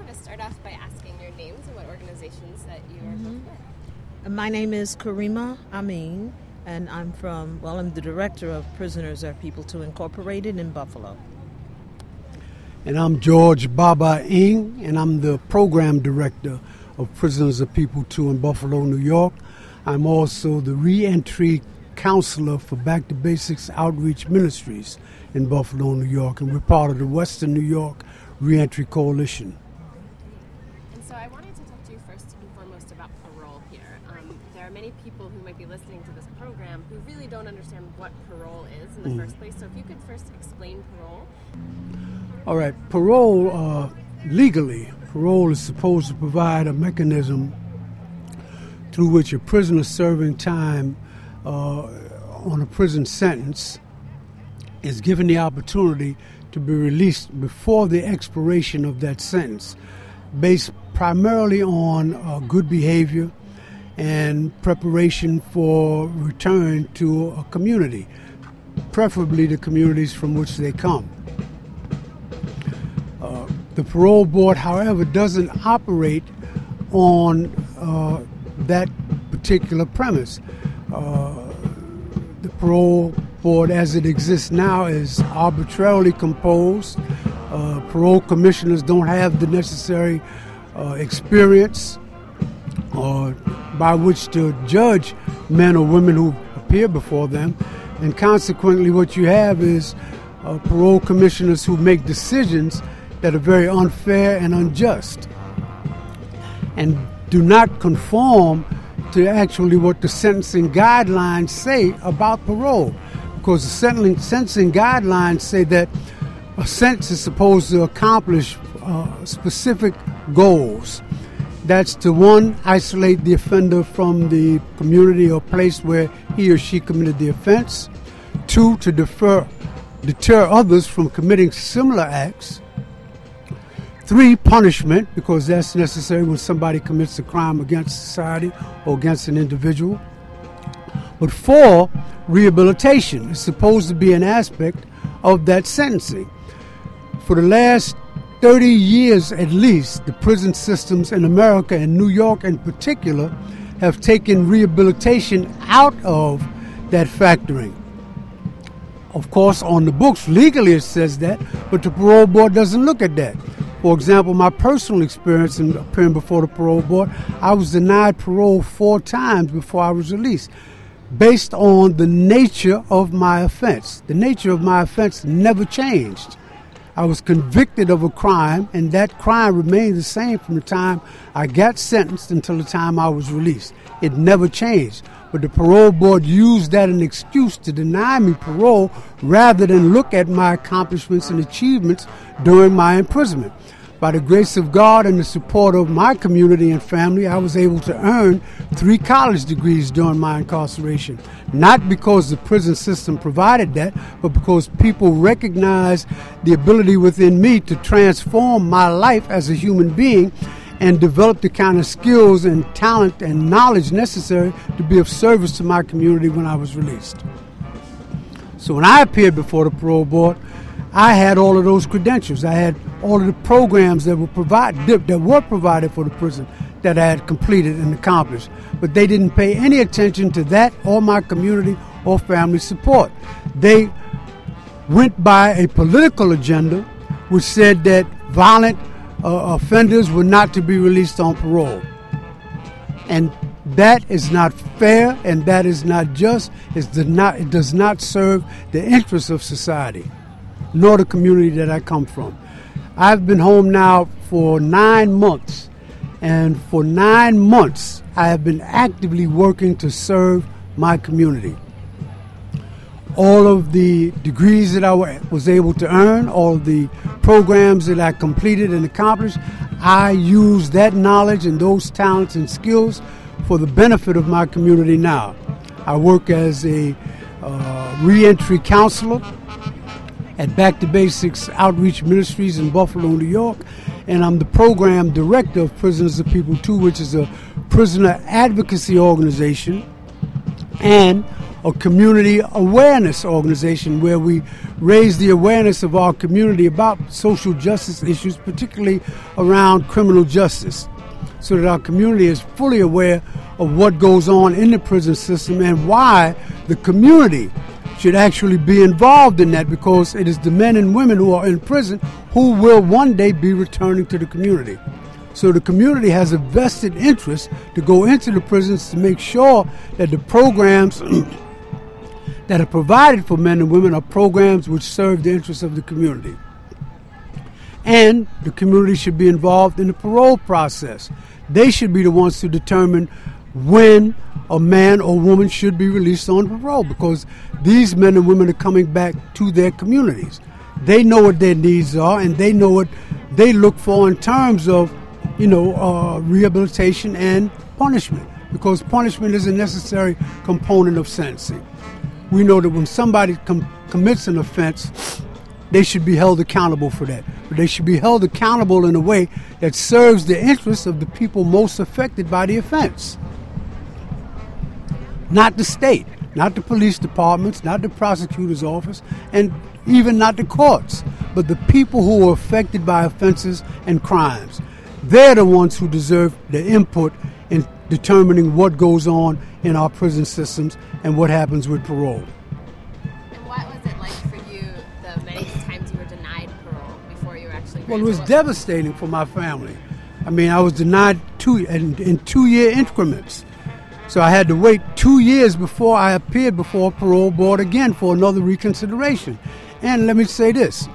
want to start off by asking your names and what organizations that you are both with. My name is Karima Amin, and I'm the director of Prisoners Are People Too Incorporated in Buffalo. And I'm George Baba Ng, and I'm the program director of Prisoners Are People Too in Buffalo, New York. I'm also the reentry counselor for Back to Basics Outreach Ministries in Buffalo, New York, and we're part of the Western New York Reentry Coalition. And so I wanted to talk to you first and foremost about parole here. There are many people who might be listening to this program who really don't understand what parole is in the first place. So if you could first explain parole. All right, parole, legally, parole is supposed to provide a mechanism through which a prisoner serving time on a prison sentence is given the opportunity to be released before the expiration of that sentence, based primarily on good behavior and preparation for return to a community, preferably the communities from which they come. The parole board, however, doesn't operate on that particular premise. The parole board as it exists now is arbitrarily composed. Parole commissioners don't have the necessary experience by which to judge men or women who appear before them, and consequently what you have is parole commissioners who make decisions that are very unfair and unjust and do not conform to actually what the sentencing guidelines say about parole. Because the sentencing guidelines say that a sentence is supposed to accomplish specific goals. That's to, one, isolate the offender from the community or place where he or she committed the offense. Two, to deter others from committing similar acts. Three, punishment, because that's necessary when somebody commits a crime against society or against an individual. But four, rehabilitation is supposed to be an aspect of that sentencing. For the last 30 years at least, the prison systems in America and New York in particular have taken rehabilitation out of that factoring. Of course, on the books, legally it says that, but the parole board doesn't look at that. For example, my personal experience in appearing before the parole board, I was denied parole 4 times before I was released, based on the nature of my offense. The nature of my offense never changed. I was convicted of a crime, and that crime remained the same from the time I got sentenced until the time I was released. It never changed. But the parole board used that as an excuse to deny me parole rather than look at my accomplishments and achievements during my imprisonment. By the grace of God and the support of my community and family, I was able to earn 3 college degrees during my incarceration. Not because the prison system provided that, but because people recognized the ability within me to transform my life as a human being and develop the kind of skills and talent and knowledge necessary to be of service to my community when I was released. So when I appeared before the parole board, I had all of those credentials. I had all of the programs that were provided for the prison that I had completed and accomplished. But they didn't pay any attention to that or my community or family support. They went by a political agenda which said that violent offenders were not to be released on parole. And that is not fair, and that is not just. It does not serve the interests of society, nor the community that I come from. I've been home now for 9 months, and for 9 months I have been actively working to serve my community. All of the degrees that I was able to earn, all of the programs that I completed and accomplished, I use that knowledge and those talents and skills for the benefit of my community now. I work as a reentry counselor at Back to Basics Outreach Ministries in Buffalo, New York, and I'm the program director of Prisoners Are People Too, which is a prisoner advocacy organization and a community awareness organization where we raise the awareness of our community about social justice issues, particularly around criminal justice, so that our community is fully aware of what goes on in the prison system and why the community should actually be involved in that, because it is the men and women who are in prison who will one day be returning to the community. So the community has a vested interest to go into the prisons to make sure that the programs that are provided for men and women are programs which serve the interests of the community. And the community should be involved in the parole process. They should be the ones to determine when a man or woman should be released on parole, because these men and women are coming back to their communities. They know what their needs are, and they know what they look for in terms of, rehabilitation and punishment, because punishment is a necessary component of sentencing. We know that when somebody commits an offense, they should be held accountable for that. But they should be held accountable in a way that serves the interests of the people most affected by the offense. Not the state, not the police departments, not the prosecutor's office, and even not the courts, but the people who are affected by offenses and crimes. They're the ones who deserve the input in determining what goes on in our prison systems and what happens with parole. And what was it like for you the many times you were denied parole before you were actually granted? Well, it was devastating for my family. I mean, I was denied in 2-year increments. So I had to wait 2 years before I appeared before a parole board again for another reconsideration. And let me say this.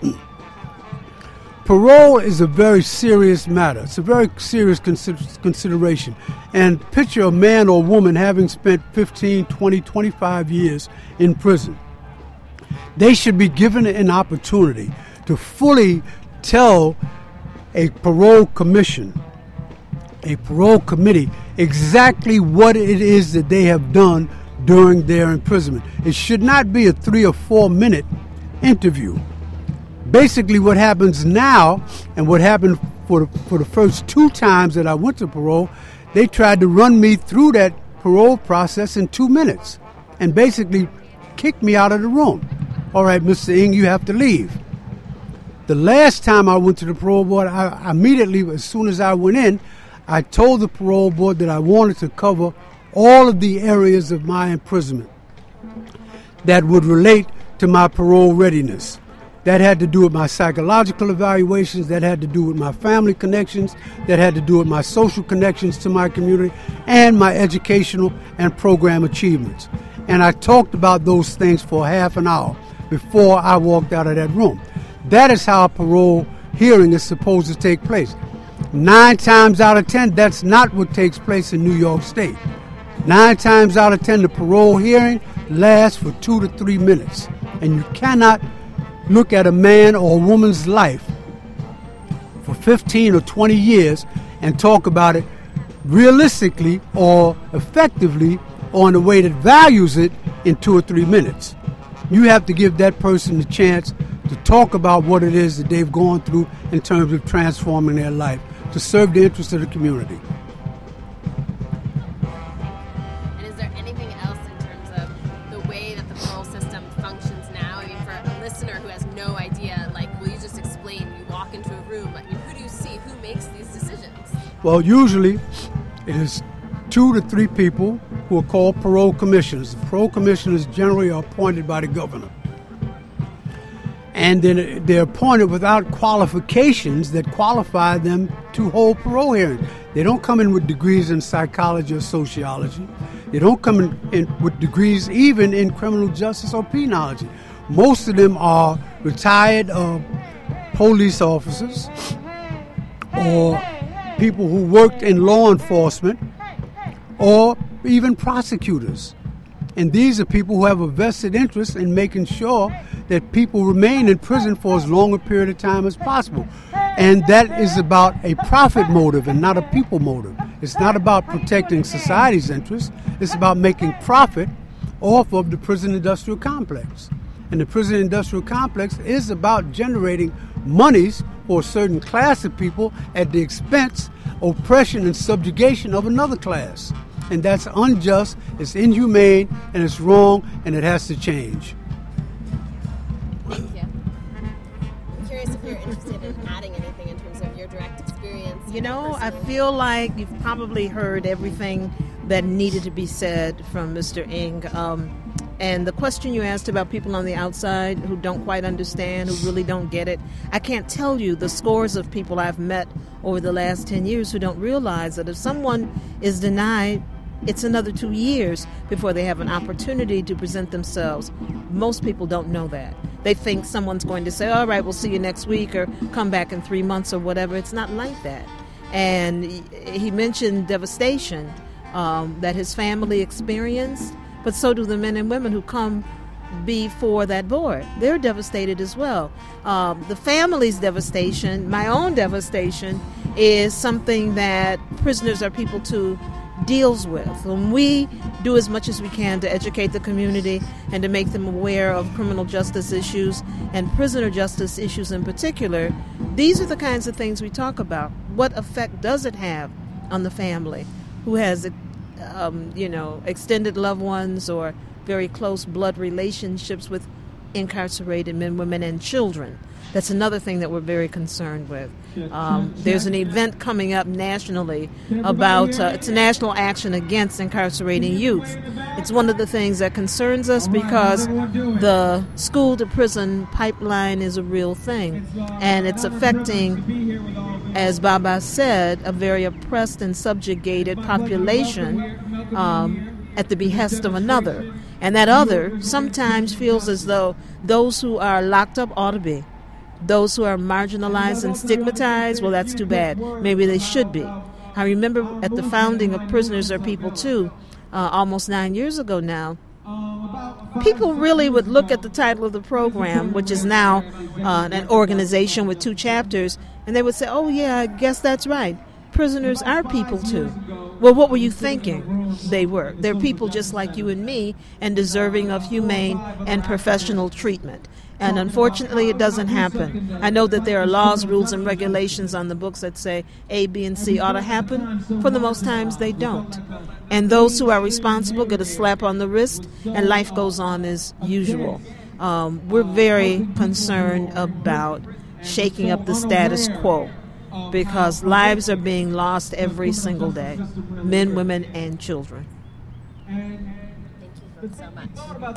Parole is a very serious matter. It's a very serious consideration. And picture a man or woman having spent 15, 20, 25 years in prison. They should be given an opportunity to fully tell a parole commission, a parole committee, exactly what it is that they have done during their imprisonment. It should not be a 3 or 4 minute interview. Basically what happens now, and what happened for the first 2 times that I went to parole, they tried to run me through that parole process in 2 minutes and basically kicked me out of the room. All right, Mr. Ng, you have to leave. The last time I went to the parole board, I immediately, as soon as I went in, I told the parole board that I wanted to cover all of the areas of my imprisonment that would relate to my parole readiness. That had to do with my psychological evaluations, that had to do with my family connections, that had to do with my social connections to my community, and my educational and program achievements. And I talked about those things for half an hour before I walked out of that room. That is how a parole hearing is supposed to take place. 9 times out of 10, that's not what takes place in New York State. 9 times out of 10, the parole hearing lasts for 2 to 3 minutes. And you cannot look at a man or a woman's life for 15 or 20 years and talk about it realistically or effectively or in a way that values it in 2 or 3 minutes. You have to give that person the chance to talk about what it is that they've gone through in terms of transforming their life to serve the interests of the community. And is there anything else in terms of the way that the parole system functions now? I mean, for a listener who has no idea, like, will you just explain? You walk into a room, I mean, who do you see? Who makes these decisions? Well, usually it is 2 to 3 people who are called parole commissioners. The parole commissioners generally are appointed by the governor. And then they're appointed without qualifications that qualify them to hold parole hearings. They don't come in with degrees in psychology or sociology. They don't come in with degrees even in criminal justice or penology. Most of them are retired police officers or people who worked in law enforcement or even prosecutors. And these are people who have a vested interest in making sure that people remain in prison for as long a period of time as possible. And that is about a profit motive and not a people motive. It's not about protecting society's interests. It's about making profit off of the prison industrial complex. And the prison industrial complex is about generating monies for a certain class of people at the expense, oppression, and subjugation of another class. and that's unjust, it's inhumane, and it's wrong, and it has to change. Thank you. I'm curious if you're interested in adding anything in terms of your direct experience. You know, I feel like you've probably heard everything that needed to be said from Mr. Ng. And the question you asked about people on the outside who don't quite understand, who really don't get it, I can't tell you the scores of people I've met over the last 10 years who don't realize that if someone is denied, it's another 2 years before they have an opportunity to present themselves. Most people don't know that. They think someone's going to say, all right, we'll see you next week or come back in 3 months or whatever. It's not like that. And he mentioned devastation that his family experienced, but so do the men and women who come before that board. They're devastated as well. The family's devastation, my own devastation, is something that Prisoners Are People Too deals with. When we do as much as we can to educate the community and to make them aware of criminal justice issues and prisoner justice issues in particular, these are the kinds of things we talk about. What effect does it have on the family who has extended loved ones or very close blood relationships with incarcerated men, women, and children? That's another thing that we're very concerned with. There's an event coming up nationally about, it's a national action against incarcerating youth. It's one of the things that concerns us because the school-to-prison pipeline is a real thing. And it's affecting, as Baba said, a very oppressed and subjugated population at the behest of another. And that other sometimes feels as though those who are locked up ought to be. Those who are marginalized and stigmatized, well, that's too bad. Maybe they should be. I remember at the founding of Prisoners Are People Too, almost 9 years ago now, people really would look at the title of the program, which is now an organization with 2 chapters, and they would say, oh, yeah, I guess that's right. Prisoners are people too. Well, what were you thinking? They were. They're people just like you and me and deserving of humane and professional treatment. And unfortunately, it doesn't happen. I know that there are laws, rules, and regulations on the books that say A, B, and C ought to happen. For the most times, they don't. And those who are responsible get a slap on the wrist, and life goes on as usual. We're very concerned about shaking up the status quo because lives are being lost every single day, men, women, and children. Thank you both so much.